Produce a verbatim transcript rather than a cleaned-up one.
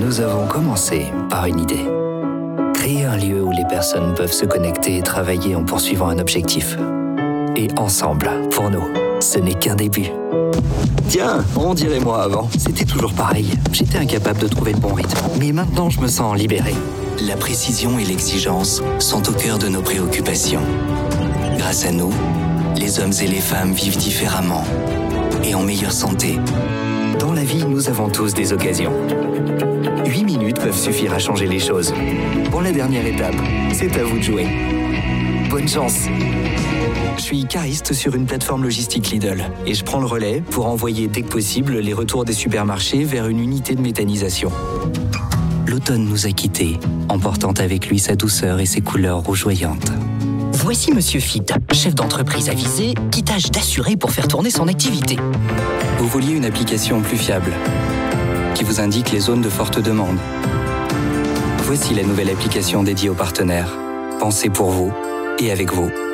nous avons commencé par une idée. Créer un lieu où les personnes peuvent se connecter et travailler en poursuivant un objectif. Et ensemble, pour nous, ce n'est qu'un début. Tiens, on dirait moi avant. C'était toujours pareil. J'étais incapable de trouver le bon rythme. Mais maintenant, je me sens libéré. La précision et l'exigence sont au cœur de nos préoccupations. Grâce à nous, les hommes et les femmes vivent différemment et en meilleure santé. Dans la vie, nous avons tous des occasions. Huit minutes peuvent suffire à changer les choses. Pour la dernière étape, c'est à vous de jouer. Bonne chance. Je suis cariste sur une plateforme logistique Lidl et je prends le relais pour envoyer dès que possible les retours des supermarchés vers une unité de méthanisation. L'automne nous a quittés, emportant avec lui sa douceur et ses couleurs rougeoyantes. Voici Monsieur Fit, chef d'entreprise avisé, qui tâche d'assurer pour faire tourner son activité. Vous vouliez une application plus fiable, qui vous indique les zones de forte demande. Voici la nouvelle application dédiée aux partenaires, pensée pour vous et avec vous.